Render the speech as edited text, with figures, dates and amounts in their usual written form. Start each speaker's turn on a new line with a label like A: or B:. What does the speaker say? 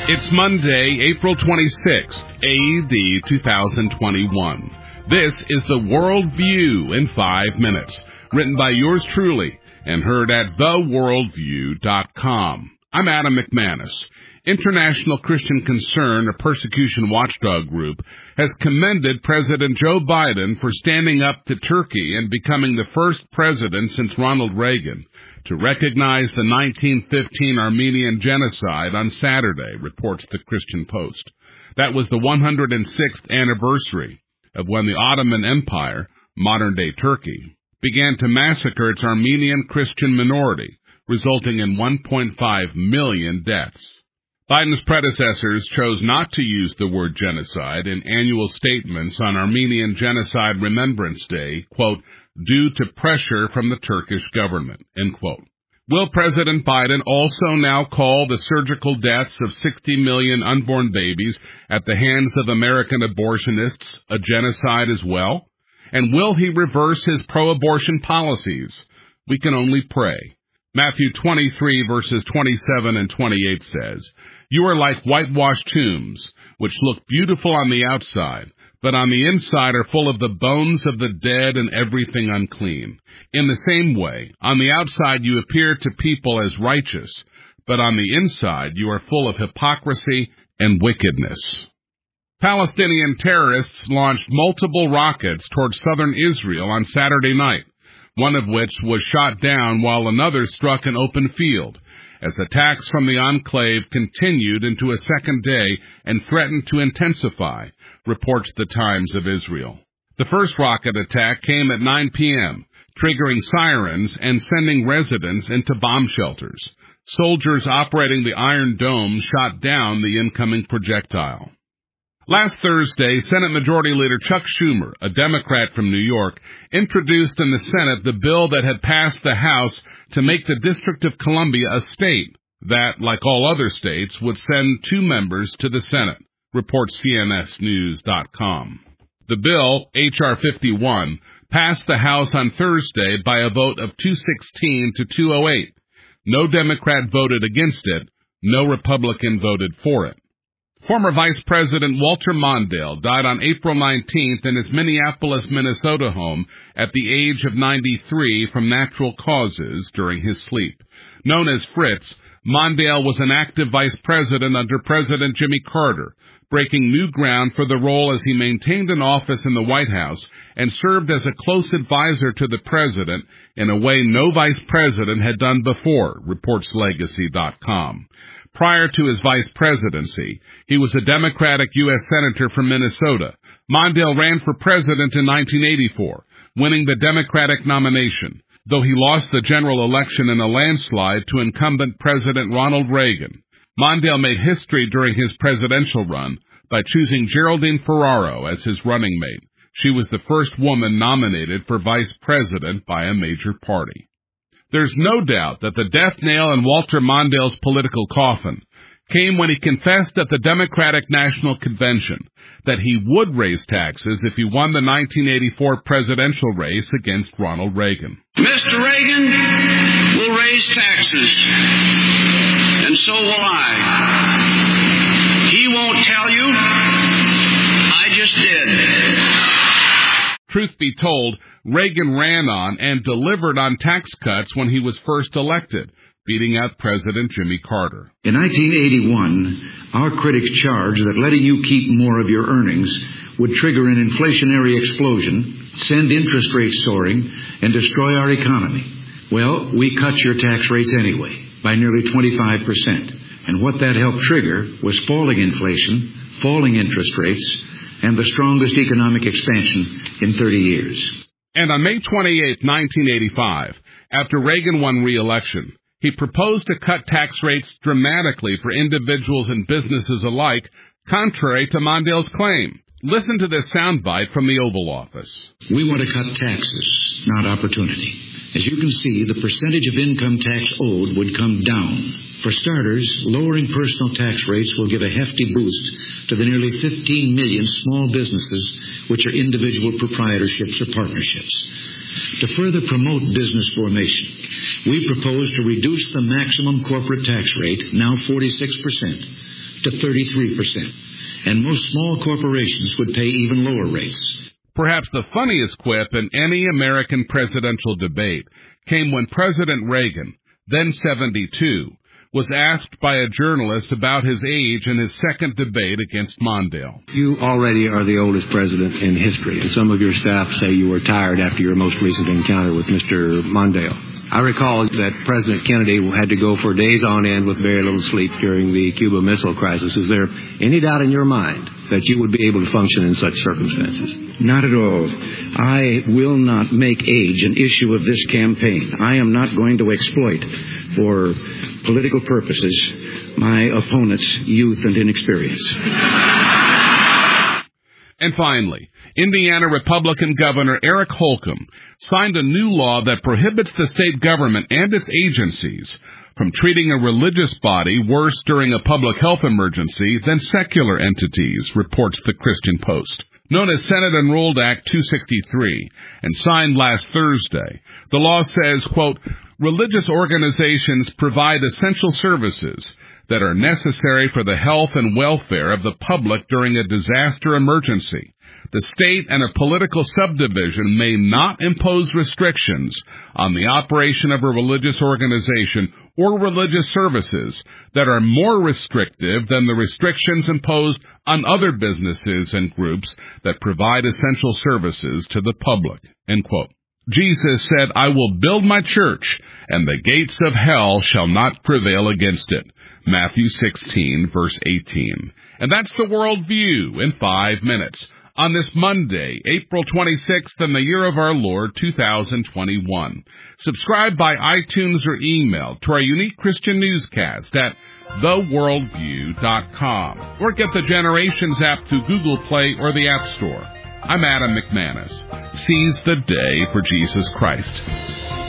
A: It's Monday, April 26th, AD 2021. This is the World View in 5 minutes, written by yours truly and heard at theworldview.com. I'm Adam McManus. International Christian Concern, a persecution watchdog group, has commended President Joe Biden for standing up to Turkey and becoming the first president since Ronald Reagan to recognize the 1915 Armenian genocide on Saturday, reports the Christian Post. That was the 106th anniversary of when the Ottoman Empire, modern-day Turkey, began to massacre its Armenian Christian minority, resulting in 1.5 million deaths. Biden's predecessors chose not to use the word genocide in annual statements on Armenian Genocide Remembrance Day, quote, due to pressure from the Turkish government, end quote. Will President Biden also now call the surgical deaths of 60 million unborn babies at the hands of American abortionists a genocide as well? And will he reverse his pro-abortion policies? We can only pray. Matthew 23 verses 27 and 28 says, "You are like whitewashed tombs, which look beautiful on the outside, but on the inside are full of the bones of the dead and everything unclean. In the same way, on the outside you appear to people as righteous, but on the inside you are full of hypocrisy and wickedness." Palestinian terrorists launched multiple rockets toward southern Israel on Saturday night, one of which was shot down while another struck an open field, as attacks from the enclave continued into a second day and threatened to intensify, reports the Times of Israel. The first rocket attack came at 9 p.m., triggering sirens and sending residents into bomb shelters. Soldiers operating the Iron Dome shot down the incoming projectile. Last Thursday, Senate Majority Leader Chuck Schumer, a Democrat from New York, introduced in the Senate the bill that had passed the House to make the District of Columbia a state that, like all other states, would send 2 members to the Senate, reports CNSNews.com. The bill, H.R. 51, passed the House on Thursday by a vote of 216 to 208. No Democrat voted against it. No Republican voted for it. Former Vice President Walter Mondale died on April 19th in his Minneapolis, Minnesota home at the age of 93 from natural causes during his sleep. Known as Fritz, Mondale was an active vice president under President Jimmy Carter, breaking new ground for the role as he maintained an office in the White House and served as a close advisor to the president in a way no vice president had done before, reports Legacy.com. Prior to his vice presidency, he was a Democratic U.S. Senator from Minnesota. Mondale ran for president in 1984, winning the Democratic nomination, though he lost the general election in a landslide to incumbent President Ronald Reagan. Mondale made history during his presidential run by choosing Geraldine Ferraro as his running mate. She was the first woman nominated for vice president by a major party. There's no doubt that the death nail in Walter Mondale's political coffin came when he confessed at the Democratic National Convention that he would raise taxes if he won the 1984 presidential race against Ronald Reagan.
B: Mr. Reagan will raise taxes, and so will I. He won't tell you. I just did.
A: Truth be told, Reagan ran on and delivered on tax cuts when he was first elected, beating out President Jimmy Carter.
C: In 1981, our critics charged that letting you keep more of your earnings would trigger an inflationary explosion, send interest rates soaring, and destroy our economy. Well, we cut your tax rates anyway, by nearly 25%. And what that helped trigger was falling inflation, falling interest rates, and the strongest economic expansion in 30 years.
A: And on May 28, 1985, after Reagan won re-election, he proposed to cut tax rates dramatically for individuals and businesses alike, contrary to Mondale's claim. Listen to this soundbite from the Oval Office.
C: We want to cut taxes, not opportunity. As you can see, the percentage of income tax owed would come down. For starters, lowering personal tax rates will give a hefty boost to the nearly 15 million small businesses which are individual proprietorships or partnerships. To further promote business formation, we propose to reduce the maximum corporate tax rate, now 46%, to 33%. And most small corporations would pay even lower rates.
A: Perhaps the funniest quip in any American presidential debate came when President Reagan, then 72, was asked by a journalist about his age in his second debate against Mondale.
D: You already are the oldest president in history, and some of your staff say you were tired after your most recent encounter with Mr. Mondale. I recall that President Kennedy had to go for days on end with very little sleep during the Cuba Missile Crisis. Is there any doubt in your mind that you would be able to function in such circumstances?
C: Not at all. I will not make age an issue of this campaign. I am not going to exploit, for political purposes, my opponent's youth and inexperience.
A: And finally, Indiana Republican Governor Eric Holcomb signed a new law that prohibits the state government and its agencies from treating a religious body worse during a public health emergency than secular entities, reports the Christian Post. Known as Senate Enrolled Act 263 and signed last Thursday, the law says, quote, religious organizations provide essential services that are necessary for the health and welfare of the public during a disaster emergency. The state and a political subdivision may not impose restrictions on the operation of a religious organization or religious services that are more restrictive than the restrictions imposed on other businesses and groups that provide essential services to the public, end quote. Jesus said, I will build my church, and the gates of hell shall not prevail against it. Matthew 16, verse 18. And that's the World View in 5 minutes on this Monday, April 26th in the year of our Lord, 2021. Subscribe by iTunes or email to our unique Christian newscast at theworldview.com or get the Generations app through Google Play or the App Store. I'm Adam McManus. Seize the day for Jesus Christ.